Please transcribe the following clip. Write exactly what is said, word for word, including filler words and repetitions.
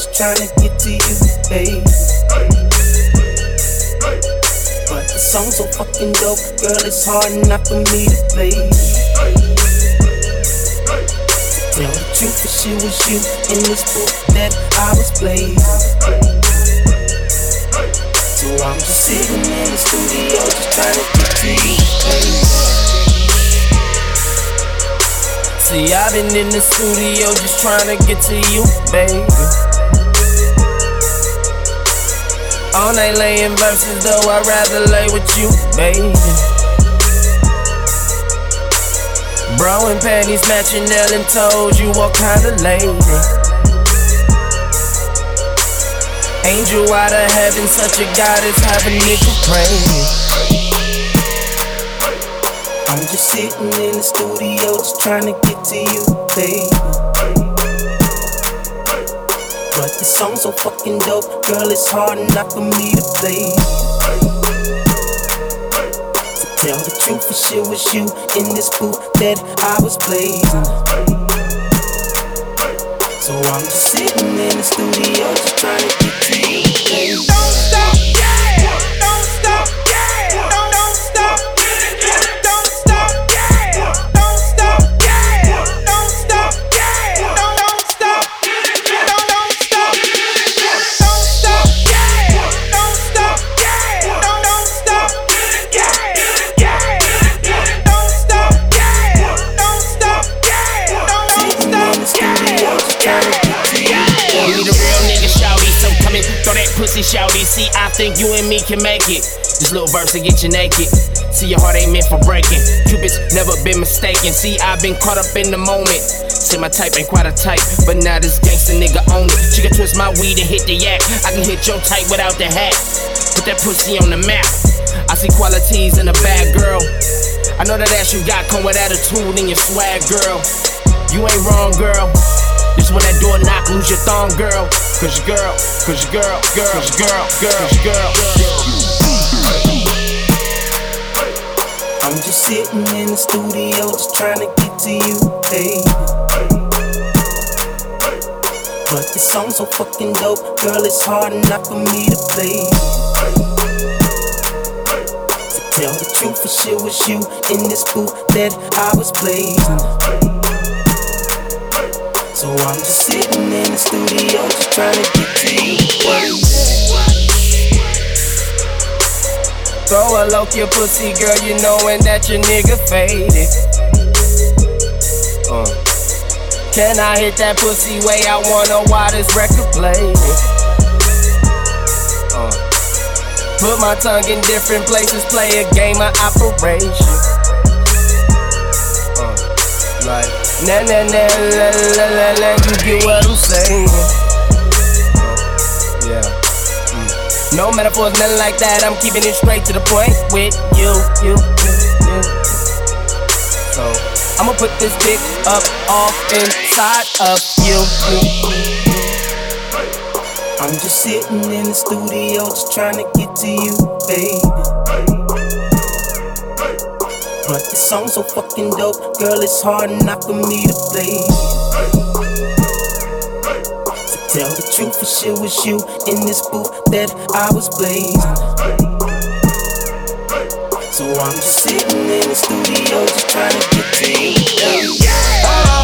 just trying to get to you, baby. But the song's so fucking dope, girl, it's hard enough for me to play. Tell the truth, if she was you in this book that I was playing. So I'm just sitting in the studio, just trying to get to you, baby. See, I've been in the studio just trying to get to you, baby. All night laying verses, though I'd rather lay with you, baby. Bro and panties matching, Ellen told you what kind of lady. Angel out of heaven, such a goddess, have a nigga praying. I'm just sitting in the studio, just trying to get to you, baby. But the song's so fucking dope, girl, it's hard enough for me to play. Tell the truth, if shit was you in this booth that I was playing. So I'm just sitting in the studio, just trying to get to you, baby. Don't stop, yeah! Don't stop, yeah! Don't, don't stop, don't stop, yeah! Don't stop, yeah! Don't stop, yeah! Don't, don't stop, don't, don't stop, don't stop, yeah! Don't stop, yeah! Don't, don't stop, yeah! Pussy shouty, see, I think you and me can make it. This little verse to get you naked. See, your heart ain't meant for breaking. Cupid's never been mistaken. See, I've been caught up in the moment. See, my type ain't quite a type, but now this gangsta nigga own it. She can twist my weed and hit the yak. I can hit your type without the hat. Put that pussy on the map. I see qualities in a bad girl. I know that ass you got come with attitude and your swag, girl. You ain't wrong, girl. This when that door knock, lose your thong, girl. Cause your girl, cause your girl, girl, cause your girl, girl, cause your girl, girl. I'm just sitting in the studio, just trying to get to you, baby. But the song's so fucking dope, girl, it's hard enough for me to play. To tell the truth, if shit was you in this booth that I was playing. So I'm just sitting in the studio, just trying to get to you, baby. Throw a loke your pussy, girl, you knowin' that your nigga faded. Uh. Can I hit that pussy way? I wanna why this record played. Uh. Put my tongue in different places, play a game of operation. Uh. Like, na na na la la la la, you get what I'm saying? Uh. Yeah. No metaphors, nothing like that. I'm keeping it straight to the point with you, you, you, you. So I'ma put this dick up off inside of you, you. I'm just sitting in the studio, just trying to get to you, baby. But the song's so fucking dope, girl, it's hard enough for me to play. Tell the truth, if shit was you in this booth that I was playing. So I'm just sitting in the studio, just trying to get to you. Yeah.